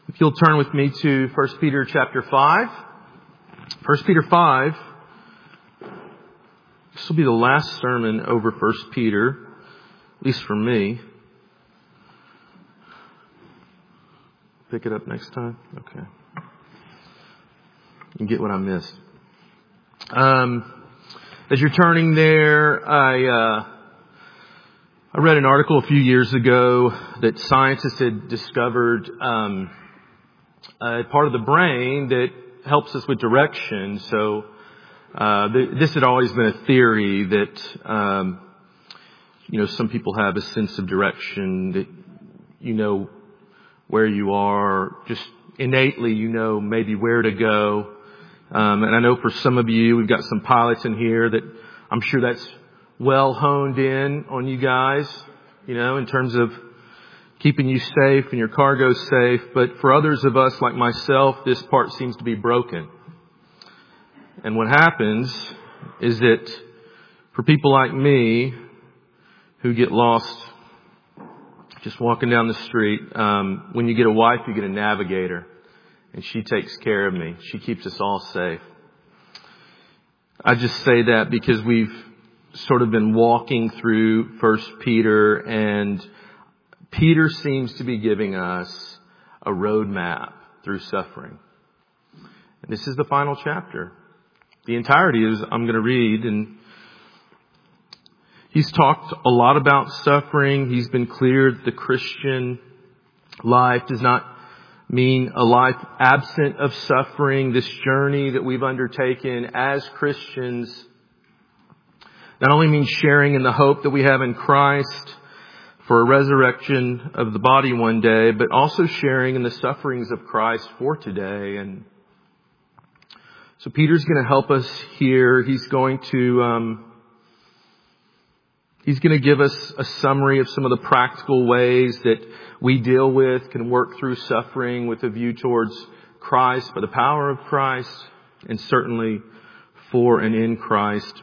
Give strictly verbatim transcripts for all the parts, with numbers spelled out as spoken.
If you'll turn with me to First Peter chapter five. First Peter five. This will be the last sermon over First Peter, at least for me. Pick it up next time? Okay. You get what I missed. Um, as you're turning there, I, uh, I read an article a few years ago that scientists had discovered, um, a part of the brain that helps us with direction. So, uh, th- this had always been a theory that, um, you know, some people have a sense of direction, that you know where you are, just innately you know maybe where to go. Um, and I know for some of you, we've got some pilots in here that I'm sure that's well honed in on you guys, you know, in terms of keeping you safe and your cargo safe. But for others of us like myself, this part seems to be broken. And what happens is that for people like me who get lost just walking down the street, um, when you get a wife, you get a navigator. And she takes care of me. She keeps us all safe. I just say that because we've sort of been walking through First Peter, and Peter seems to be giving us a roadmap through suffering. And this is the final chapter. The entirety is I'm going to read, and he's talked a lot about suffering. He's been clear that the Christian life does not mean a life absent of suffering. This journey that we've undertaken as Christians not only means sharing in the hope that we have in Christ for a resurrection of the body one day, but also sharing in the sufferings of Christ for today. And so Peter's going to help us here. He's going to um, he's going to give us a summary of some of the practical ways that we deal with, can work through suffering with a view towards Christ, by the power of Christ, and certainly for and in Christ.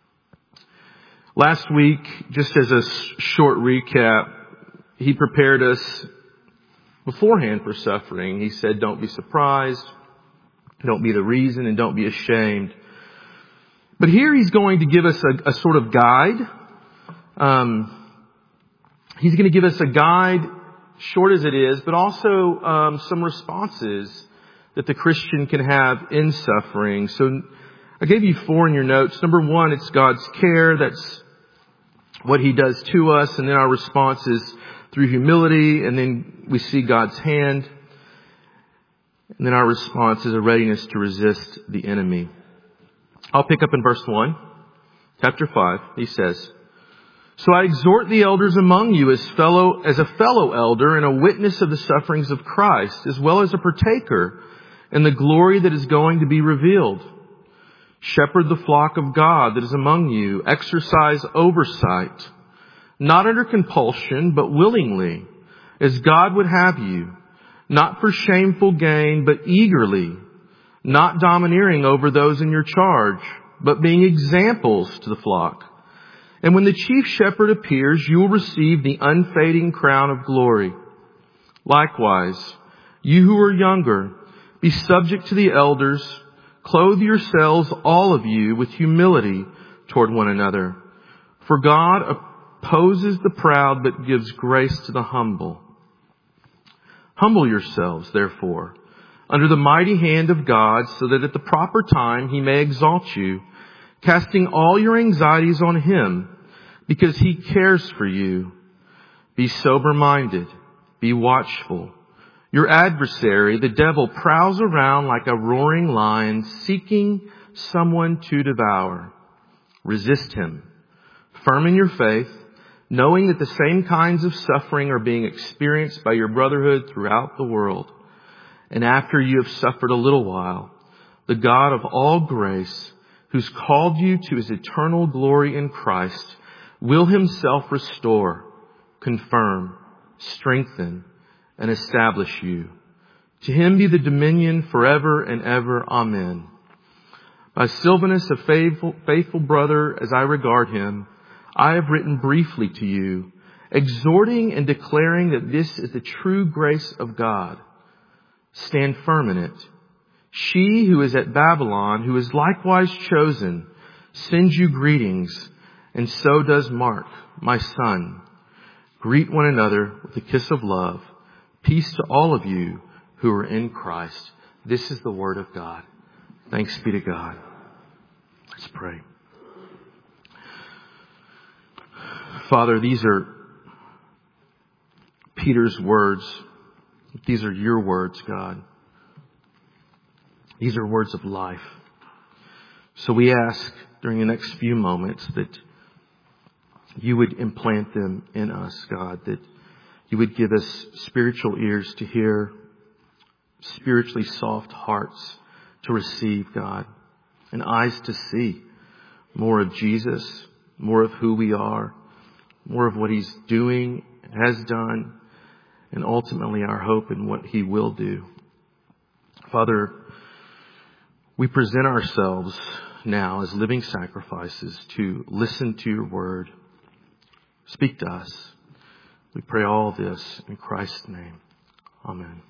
Last week, just as a short recap, he prepared us beforehand for suffering. He said, don't be surprised, don't be the reason, and don't be ashamed. But here he's going to give us a, a sort of guide. Um, he's going to give us a guide, short as it is, but also um, some responses that the Christian can have in suffering. So I gave you four in your notes. Number one, it's God's care. That's what He does to us. And then our response is through humility. And then we see God's hand. And then our response is a readiness to resist the enemy. I'll pick up in verse one, chapter five. He says, so I exhort the elders among you as fellow, as a fellow elder and a witness of the sufferings of Christ, as well as a partaker in the glory that is going to be revealed. Shepherd the flock of God that is among you. Exercise oversight, not under compulsion, but willingly, as God would have you, not for shameful gain, but eagerly, not domineering over those in your charge, but being examples to the flock. And when the chief shepherd appears, you will receive the unfading crown of glory. Likewise, you who are younger, be subject to the elders. Clothe yourselves, all of you, with humility toward one another. For God opposes the proud, but gives grace to the humble. Humble yourselves, therefore, under the mighty hand of God, so that at the proper time He may exalt you, casting all your anxieties on Him, because He cares for you. Be sober-minded. Be watchful. Your adversary, the devil, prowls around like a roaring lion, seeking someone to devour. Resist him, firm in your faith, knowing that the same kinds of suffering are being experienced by your brotherhood throughout the world. And after you have suffered a little while, the God of all grace, who's called you to His eternal glory in Christ, will Himself restore, confirm, strengthen, and establish you. To Him be the dominion forever and ever. Amen. By Silvanus, a faithful, faithful brother, as I regard him, I have written briefly to you, exhorting and declaring that this is the true grace of God. stand firm in it. She who is at Babylon, who is likewise chosen, sends you greetings, and so does Mark, my son. Greet one another with a kiss of love. Peace to all of you who are in Christ. This is the word of God. Thanks be to God. Let's pray. Father, these are Peter's words. These are your words, God. These are words of life. So we ask during the next few moments that you would implant them in us, God, that you would give us spiritual ears to hear, spiritually soft hearts to receive, God, and eyes to see more of Jesus, more of who we are, more of what he's doing, has done, and ultimately our hope in what he will do. Father, we present ourselves now as living sacrifices to listen to your word. Speak to us. We pray all this in Christ's name. Amen.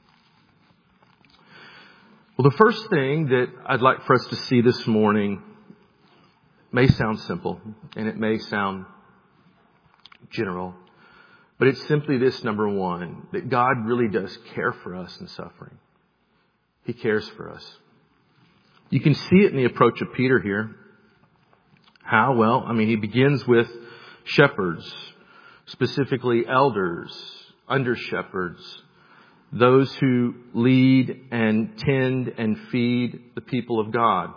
Well, the first thing that I'd like for us to see this morning may sound simple and it may sound general, but it's simply this, number one, that God really does care for us in suffering. He cares for us. You can see it in the approach of Peter here. How? Well, I mean, he begins with shepherds, specifically elders, under shepherds, those who lead and tend and feed the people of God.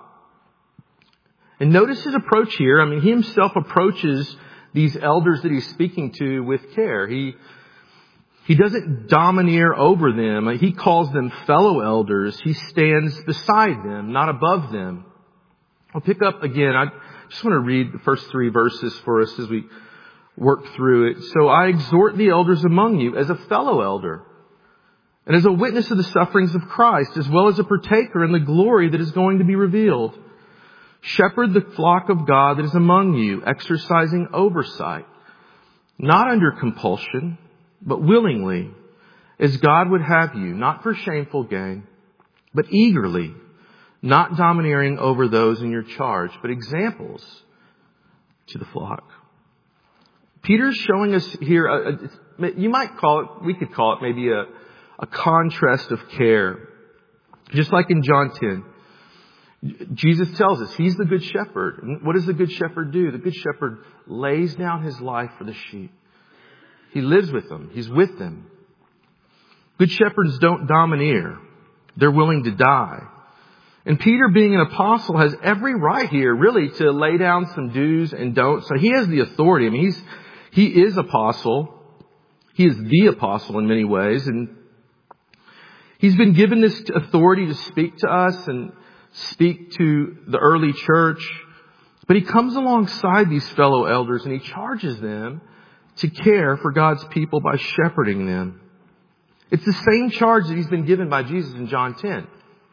And notice his approach here. I mean, he himself approaches these elders that he's speaking to with care. He He doesn't domineer over them. He calls them fellow elders. He stands beside them, not above them. I'll pick up again. I just want to read the first three verses for us as we work through it. So I exhort the elders among you as a fellow elder and as a witness of the sufferings of Christ, as well as a partaker in the glory that is going to be revealed. Shepherd the flock of God that is among you, exercising oversight, not under compulsion, but willingly, as God would have you, not for shameful gain, but eagerly, not domineering over those in your charge, but examples to the flock. Peter's showing us here, a, a, you might call it, we could call it maybe a, a contrast of care. Just like in John ten, Jesus tells us he's the good shepherd. And what does the good shepherd do? The good shepherd lays down his life for the sheep. He lives with them. He's with them. Good shepherds don't domineer. They're willing to die. And Peter, being an apostle, has every right here, really, to lay down some do's and don'ts. So he has the authority. I mean, he's, he is apostle. He is the apostle in many ways. And he's been given this authority to speak to us and speak to the early church. But he comes alongside these fellow elders and he charges them to care for God's people by shepherding them. It's the same charge that he's been given by Jesus in John ten.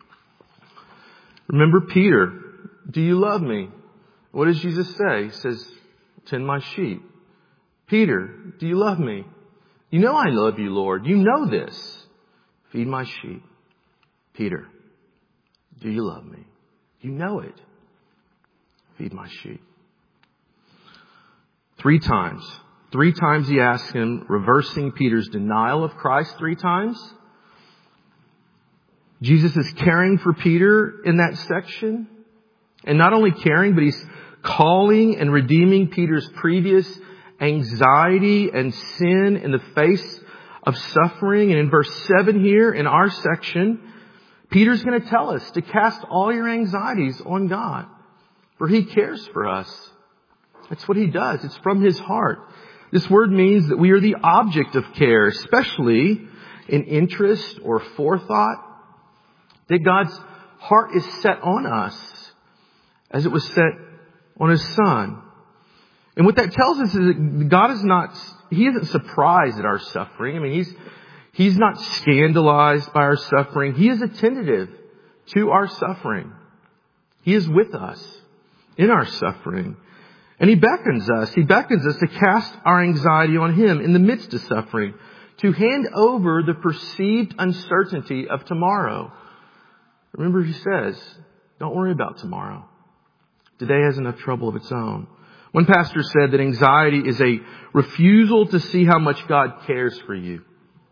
Remember Peter, do you love me? What does Jesus say? He says, tend my sheep. Peter, do you love me? You know I love you, Lord. You know this. Feed my sheep. Peter, do you love me? You know it. Feed my sheep. Three times. Three times he asks him, reversing Peter's denial of Christ three times. Jesus is caring for Peter in that section. And not only caring, but he's calling and redeeming Peter's previous anxiety and sin in the face of suffering. And in verse seven here, in our section, Peter's going to tell us to cast all your anxieties on God, for he cares for us. That's what he does. It's from his heart. This word means that we are the object of care, especially in interest or forethought, that God's heart is set on us as it was set on his son. And what that tells us is that God is not, he isn't surprised at our suffering. I mean, he's, he's not scandalized by our suffering. He is attentive to our suffering. He is with us in our suffering. And he beckons us, he beckons us to cast our anxiety on him in the midst of suffering, to hand over the perceived uncertainty of tomorrow. Remember, he says, don't worry about tomorrow. Today has enough trouble of its own. One pastor said that anxiety is a refusal to see how much God cares for you.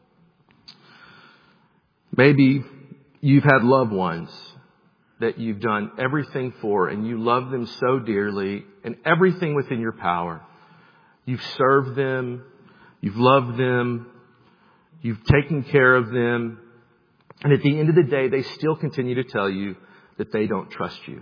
Maybe you've had loved ones that you've done everything for, and you love them so dearly, and everything within your power. You've served them, you've loved them, you've taken care of them, and at the end of the day, they still continue to tell you that they don't trust you.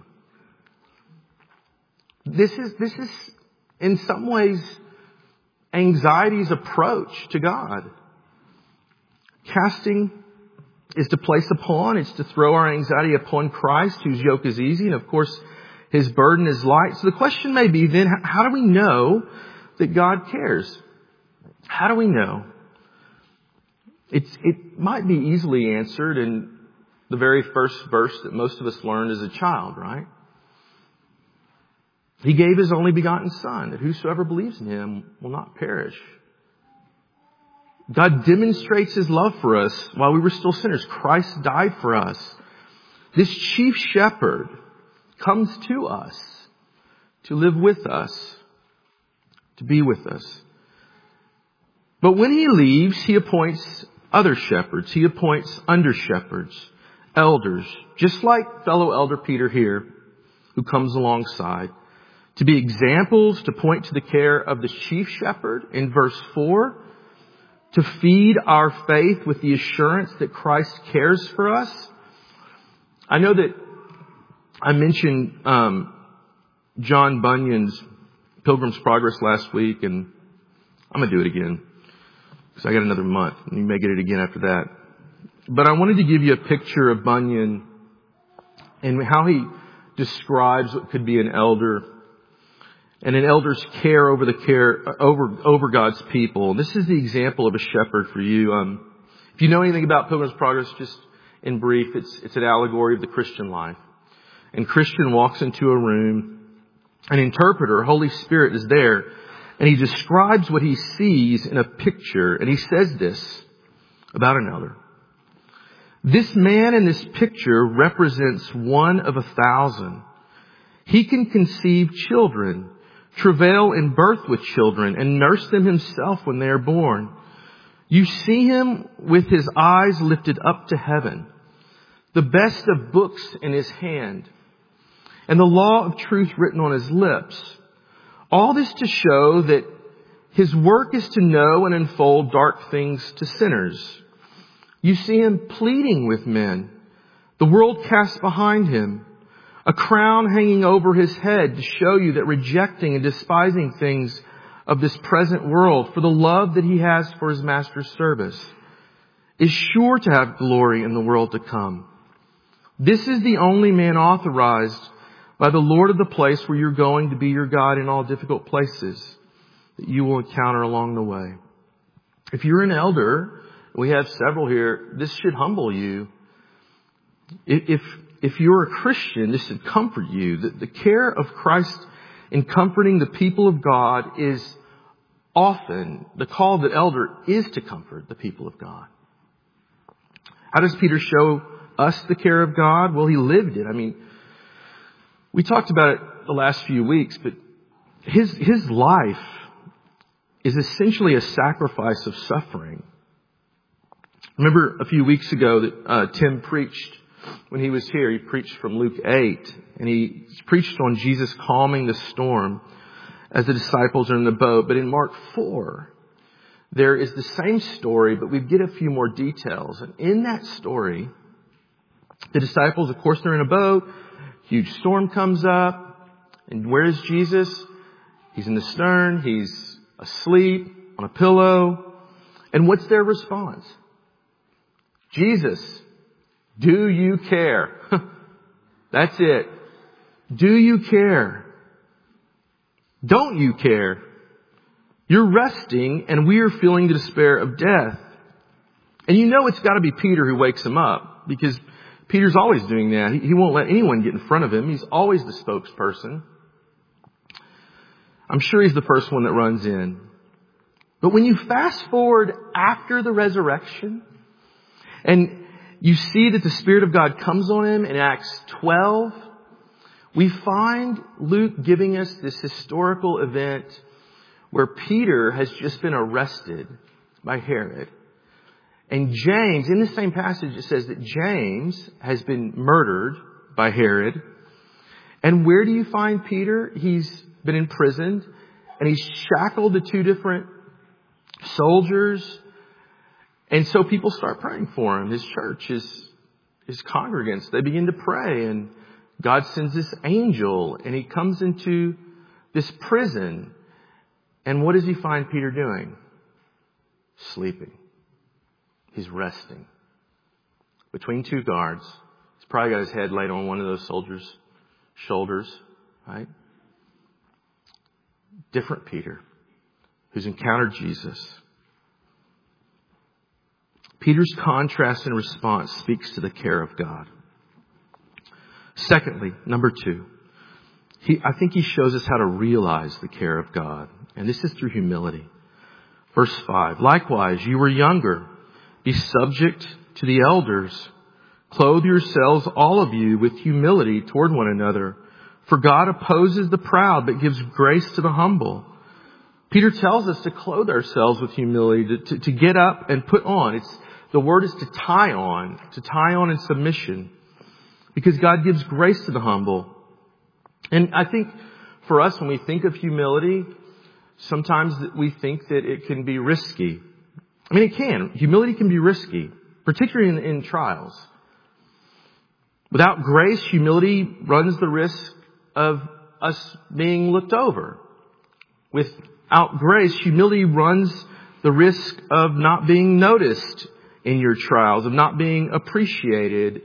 This is, this is in some ways anxiety's approach to God. Casting is to place upon, it's to throw our anxiety upon Christ, whose yoke is easy, and of course, His burden is light. So the question may be then, how do we know that God cares? How do we know? It's, it might be easily answered in the very first verse that most of us learned as a child, right? He gave His only begotten Son, that whosoever believes in Him will not perish. God demonstrates His love for us while we were still sinners. Christ died for us. This chief shepherd comes to us to live with us, to be with us. But when He leaves, He appoints other shepherds. He appoints under shepherds, elders, just like fellow elder Peter here, who comes alongside to be examples, to point to the care of the chief shepherd in verse four, to feed our faith with the assurance that Christ cares for us. I know that I mentioned um, John Bunyan's Pilgrim's Progress last week, and I'm going to do it again because I got another month, and you may get it again after that. But I wanted to give you a picture of Bunyan and how he describes what could be an elder and an elder's care over the care over over God's people. This is the example of a shepherd for you. Um, if you know anything about Pilgrim's Progress, just in brief, it's it's an allegory of the Christian life. And Christian walks into a room, an interpreter, Holy Spirit, is there, and he describes what he sees in a picture, and he says this about an elder. This man in this picture represents one of a thousand. He can conceive children, travail in birth with children, and nurse them himself when they are born. You see him with his eyes lifted up to heaven, the best of books in his hand, and the law of truth written on his lips. All this to show that his work is to know and unfold dark things to sinners. You see him pleading with men, the world cast behind him, a crown hanging over his head to show you that rejecting and despising things of this present world for the love that he has for his master's service is sure to have glory in the world to come. This is the only man authorized by the Lord of the place where you're going to be your God in all difficult places that you will encounter along the way. If you're an elder, we have several here, this should humble you. If, if you're a Christian, this should comfort you. The, the care of Christ in comforting the people of God is often, the call of the elder is to comfort the people of God. How does Peter show us the care of God? Well, he lived it. I mean, we talked about it the last few weeks, but his, his life is essentially a sacrifice of suffering. Remember a few weeks ago that uh, Tim preached when he was here. He preached from Luke eight, and he preached on Jesus calming the storm as the disciples are in the boat. But in Mark four, there is the same story, but we get a few more details. And in that story, the disciples, of course, they're in a boat. Huge storm comes up. And where is Jesus? He's in the stern. He's asleep on a pillow. And what's their response? Jesus, do you care? That's it. Do you care? Don't you care? You're resting and we are feeling the despair of death. And you know it's got to be Peter who wakes him up, because Peter's always doing that. He, he won't let anyone get in front of him. He's always the spokesperson. I'm sure he's the first one that runs in. But when you fast forward after the resurrection and you see that the Spirit of God comes on him in Acts twelve, we find Luke giving us this historical event where Peter has just been arrested by Herod. And James, in the same passage, it says that James has been murdered by Herod. And where do you find Peter? He's been imprisoned and he's shackled to two different soldiers. And so people start praying for him. His church, his, his congregants, they begin to pray, and God sends this angel and he comes into this prison. And what does he find Peter doing? Sleeping. He's resting between two guards. He's probably got his head laid on one of those soldiers' shoulders, right? Different Peter who's encountered Jesus. Peter's contrast and response speaks to the care of God. Secondly, number two, he, I think he shows us how to realize the care of God. And this is through humility. Verse five, likewise, you were younger. Be subject to the elders. Clothe yourselves, all of you, with humility toward one another. For God opposes the proud, but gives grace to the humble. Peter tells us to clothe ourselves with humility, to, to, to get up and put on. It's, the word is to tie on, to tie on in submission. Because God gives grace to the humble. And I think for us, when we think of humility, sometimes we think that it can be risky. I mean, it can. Humility can be risky, particularly in, in trials. Without grace, humility runs the risk of us being looked over. Without grace, humility runs the risk of not being noticed in your trials, of not being appreciated,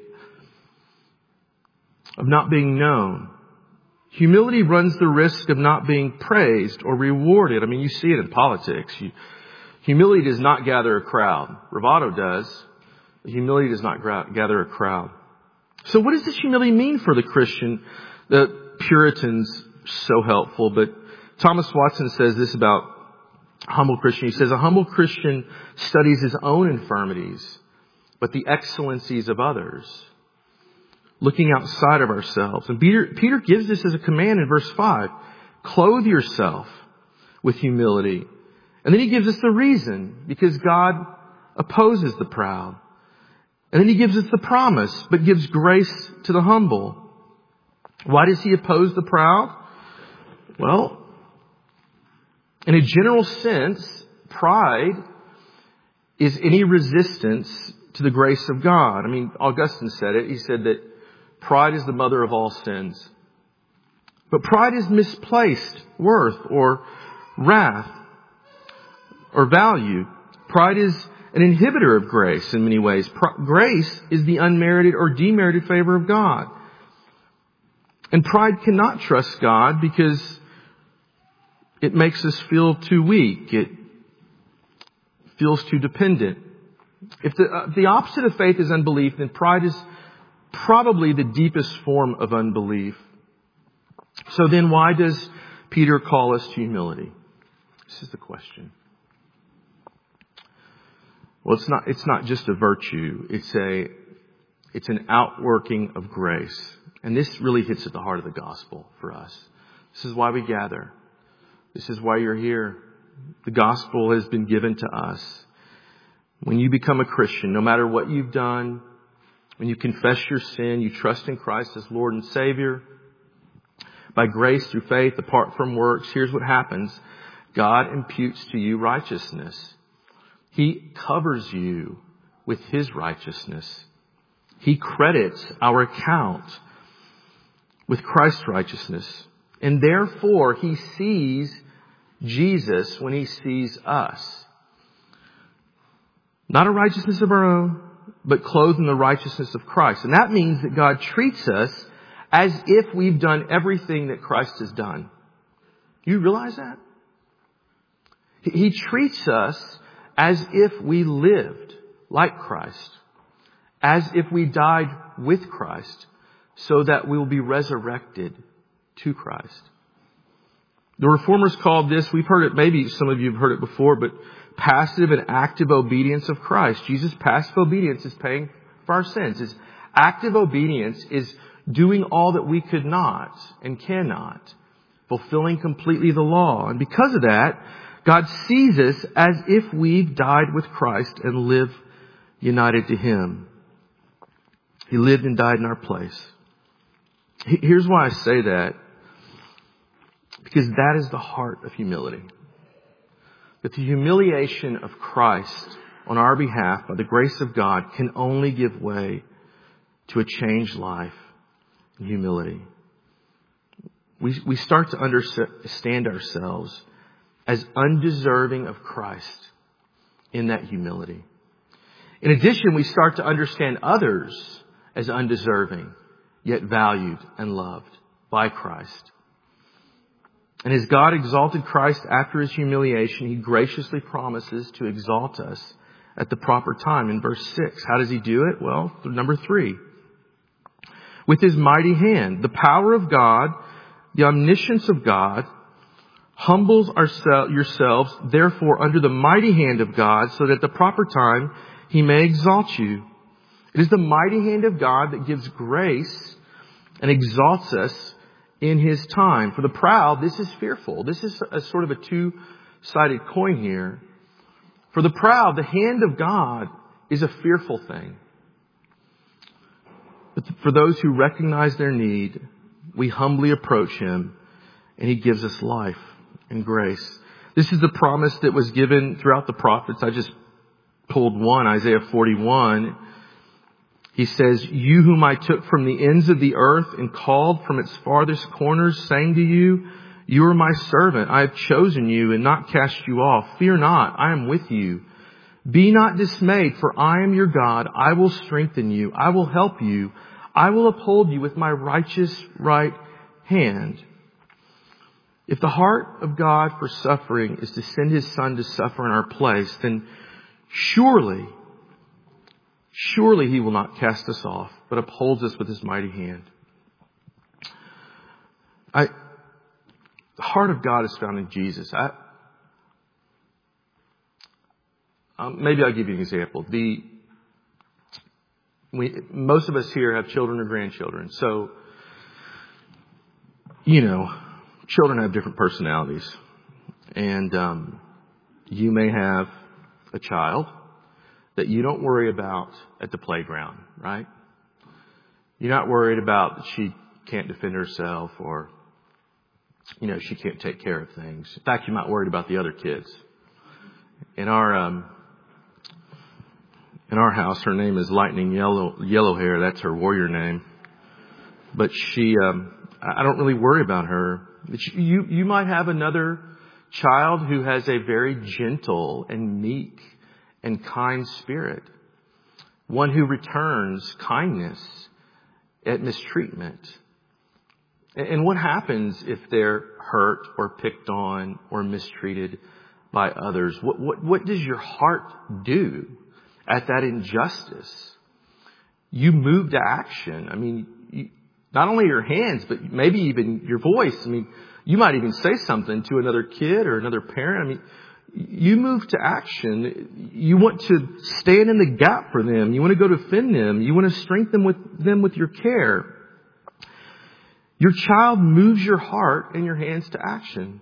of not being known. Humility runs the risk of not being praised or rewarded. I mean, you see it in politics. You, humility does not gather a crowd. Bravado does. But humility does not gra- gather a crowd. So what does this humility mean for the Christian? The Puritans, so helpful. But Thomas Watson says this about a humble Christian. He says, a humble Christian studies his own infirmities, but the excellencies of others. Looking outside of ourselves. And Peter, Peter gives this as a command in verse five. Clothe yourself with humility. And then he gives us the reason. Because God opposes the proud. And then he gives us the promise, but gives grace to the humble. Why does he oppose the proud? Well, in a general sense, pride is any resistance to the grace of God. I mean, Augustine said it. He said that pride is the mother of all sins. But pride is misplaced worth or wrath or value. Pride is an inhibitor of grace in many ways. Grace is the unmerited or demerited favor of God. And pride cannot trust God because it makes us feel too weak. It feels too dependent. If the, uh, the opposite of faith is unbelief, then pride is probably the deepest form of unbelief. So then why does Peter call us to humility? This is the question. Well, it's not, it's not just a virtue. It's a, it's an outworking of grace. And this really hits at the heart of the gospel for us. This is why we gather. This is why you're here. The gospel has been given to us. When you become a Christian, no matter what you've done, when you confess your sin, you trust in Christ as Lord and Savior, by grace through faith, apart from works, here's what happens. God imputes to you righteousness. He covers you with His righteousness. He credits our account with Christ's righteousness. And therefore, He sees Jesus when He sees us. Not a righteousness of our own, but clothed in the righteousness of Christ. And that means that God treats us as if we've done everything that Christ has done. You realize that? He treats us as if we lived like Christ, as if we died with Christ, so that we will be resurrected to Christ. The Reformers called this, we've heard it, maybe some of you have heard it before, but passive and active obedience of Christ. Jesus' passive obedience is paying for our sins. His active obedience is doing all that we could not and cannot, fulfilling completely the law. And because of that, God sees us as if we've died with Christ and live united to Him. He lived and died in our place. Here's why I say that. Because that is the heart of humility. That the humiliation of Christ on our behalf by the grace of God can only give way to a changed life and humility. We, we start to understand ourselves as undeserving of Christ in that humility. In addition, we start to understand others as undeserving, yet valued and loved by Christ. And as God exalted Christ after His humiliation, He graciously promises to exalt us at the proper time. In verse six, how does He do it? Well, number three, with His mighty hand. The power of God, the omniscience of God, humbles ourselves, yourselves, therefore, under the mighty hand of God, so that at the proper time He may exalt you. It is the mighty hand of God that gives grace and exalts us in His time. For the proud, this is fearful. This is a sort of a two-sided coin here. For the proud, the hand of God is a fearful thing. But for those who recognize their need, we humbly approach Him and He gives us life and grace. This is the promise that was given throughout the prophets. I just pulled one, Isaiah forty-one. He says, you whom I took from the ends of the earth and called from its farthest corners, saying to you, you are my servant. I have chosen you and not cast you off. Fear not, I am with you. Be not dismayed, for I am your God. I will strengthen you. I will help you. I will uphold you with my righteous right hand. If the heart of God for suffering is to send His Son to suffer in our place, then surely Surely He will not cast us off, but upholds us with His mighty hand. I, the heart of God is found in Jesus. I, um, maybe I'll give you an example. The we, most of us here have children or grandchildren, so you know, children have different personalities, and um, you may have a child that you don't worry about at the playground, right? You're not worried about that she can't defend herself or, you know, she can't take care of things. In fact, you're not worried about the other kids. In our, um, in our house, her name is Lightning Yellow, Yellow Hair. That's her warrior name. But she, um, I don't really worry about her. You, you might have another child who has a very gentle and meek and kind spirit. One who returns kindness at mistreatment. And what happens if they're hurt or picked on or mistreated by others? What, what, what does your heart do at that injustice? You move to action. I mean, you, not only your hands, but maybe even your voice. I mean, you might even say something to another kid or another parent. I mean, you move to action. You want to stand in the gap for them. You want to go defend them. You want to strengthen with them with your care. Your child moves your heart and your hands to action.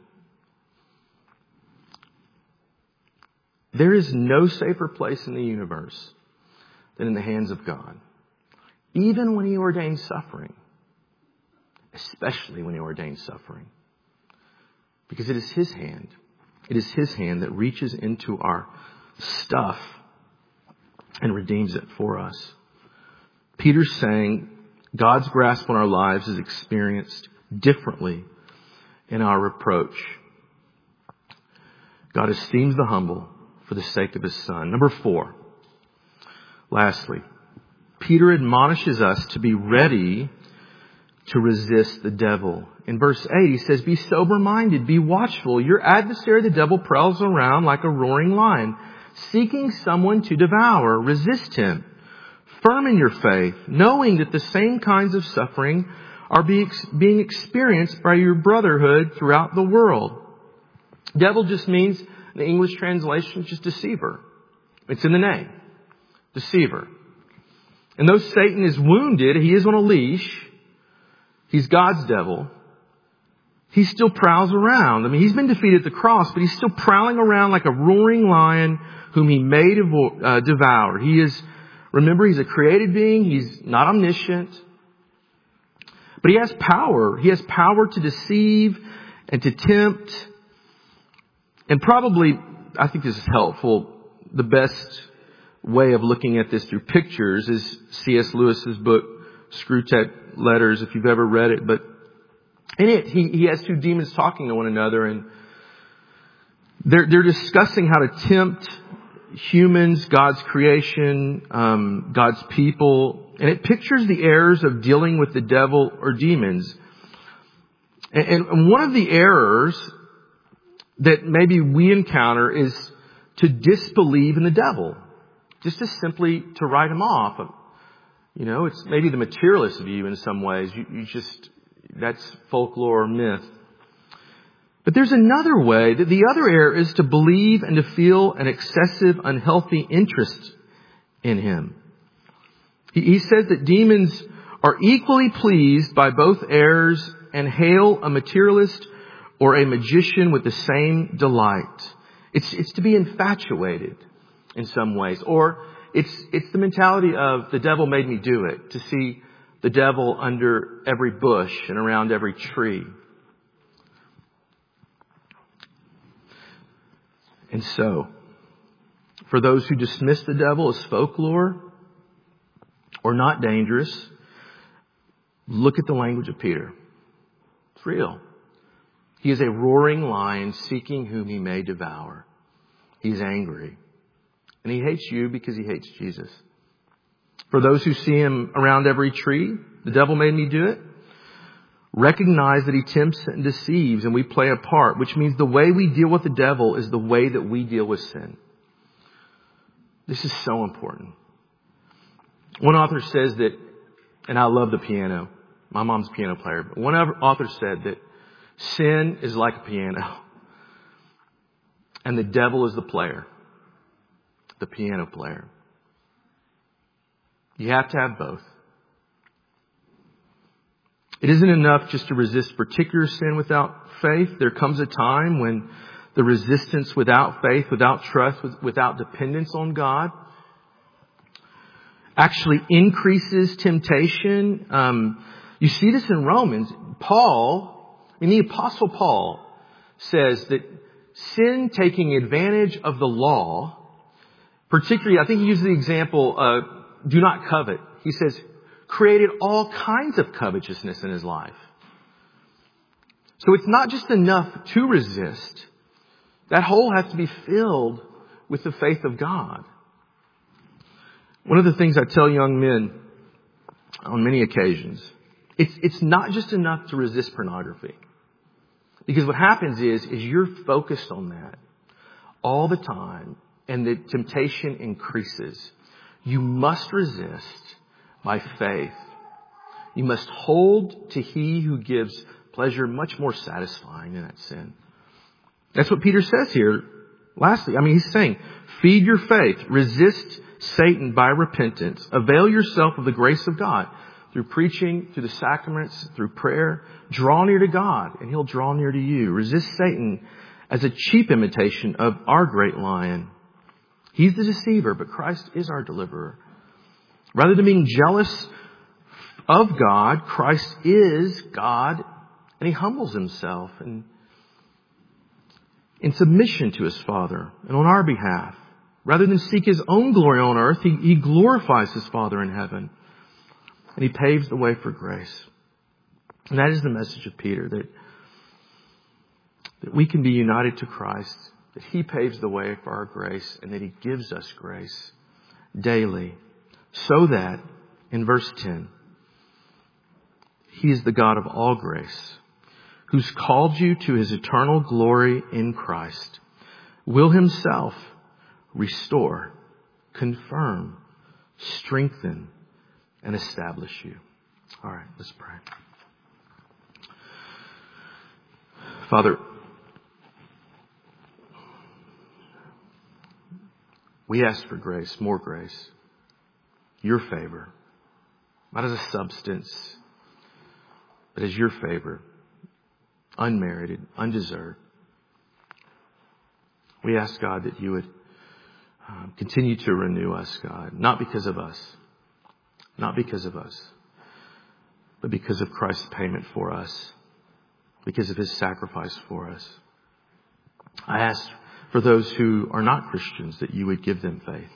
There is no safer place in the universe than in the hands of God. Even when He ordains suffering. Especially when He ordains suffering. Because it is His hand. It is His hand that reaches into our stuff and redeems it for us. Peter's saying God's grasp on our lives is experienced differently in our reproach. God esteems the humble for the sake of His Son. Number four. Lastly, Peter admonishes us to be ready to resist the devil. In verse eight, he says, be sober-minded, be watchful. Your adversary, the devil, prowls around like a roaring lion, seeking someone to devour. Resist him, firm in your faith, knowing that the same kinds of suffering are being experienced by your brotherhood throughout the world. Devil just means, in the English translation, just deceiver. It's in the name. Deceiver. And though Satan is wounded, he is on a leash. He's God's devil. He still prowls around. I mean, he's been defeated at the cross, but he's still prowling around like a roaring lion whom he may devo- uh, devour. He is, remember, he's a created being. He's not omniscient. But he has power. He has power to deceive and to tempt. And probably, I think this is helpful, the best way of looking at this through pictures is C S Lewis's book, Screwtape Letters, if you've ever read it. But in it, he, he has two demons talking to one another, and they're, they're discussing how to tempt humans, God's creation, um, God's people. And it pictures the errors of dealing with the devil or demons. And, and one of the errors that maybe we encounter is to disbelieve in the devil. Just as simply to write him off. You know, it's maybe the materialist view in some ways. You, you just, that's folklore or myth. But there's another way, that the other error is to believe and to feel an excessive, unhealthy interest in him. He, he says that demons are equally pleased by both errors and hail a materialist or a magician with the same delight. It's, it's to be infatuated in some ways. Or it's, it's the mentality of the devil made me do it. To see the devil under every bush and around every tree. And so, for those who dismiss the devil as folklore or not dangerous, look at the language of Peter. It's real. He is a roaring lion seeking whom he may devour. He's angry. And he hates you because he hates Jesus. For those who see him around every tree, the devil made me do it. Recognize that he tempts and deceives, and we play a part, which means the way we deal with the devil is the way that we deal with sin. This is so important. One author says that, and I love the piano. My mom's a piano player. But one author said that sin is like a piano. And the devil is the player. The piano player. You have to have both. It isn't enough just to resist particular sin without faith. There comes a time when the resistance without faith, without trust, without dependence on God actually increases temptation. Um, you see this in Romans. Paul, I mean, the Apostle Paul says that sin taking advantage of the law, particularly, I think he uses the example, uh, do not covet. He says, created all kinds of covetousness in his life. So it's not just enough to resist. That hole has to be filled with the faith of God. One of the things I tell young men on many occasions, it's, it's not just enough to resist pornography. Because what happens is, is you're focused on that all the time, and the temptation increases. You must resist by faith. You must hold to he who gives pleasure much more satisfying than that sin. That's what Peter says here. Lastly, I mean, he's saying, feed your faith, resist Satan by repentance, avail yourself of the grace of God through preaching, through the sacraments, through prayer. Draw near to God and he'll draw near to you. Resist Satan as a cheap imitation of our great lion. He's the deceiver, but Christ is our deliverer. Rather than being jealous of God, Christ is God, and he humbles himself and in submission to his Father and on our behalf. Rather than seek his own glory on earth, he, he glorifies his Father in heaven. And he paves the way for grace. And that is the message of Peter, that, that we can be united to Christ, that he paves the way for our grace, and that he gives us grace daily. So that, in verse ten, he is the God of all grace, who's called you to his eternal glory in Christ, will himself restore, confirm, strengthen, and establish you. All right, let's pray. Father, we ask for grace, more grace, your favor, not as a substance, but as your favor, unmerited, undeserved. We ask, God, that you would um, continue to renew us, God, not because of us, not because of us, but because of Christ's payment for us, because of his sacrifice for us. I ask for those who are not Christians that you would give them faith.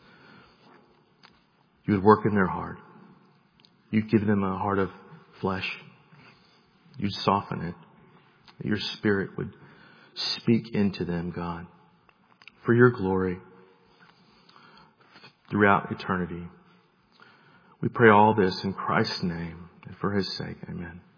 You would work in their heart. You'd give them a heart of flesh. You'd soften it. That your Spirit would speak into them, God, for your glory throughout eternity. We pray all this in Christ's name and for his sake. Amen.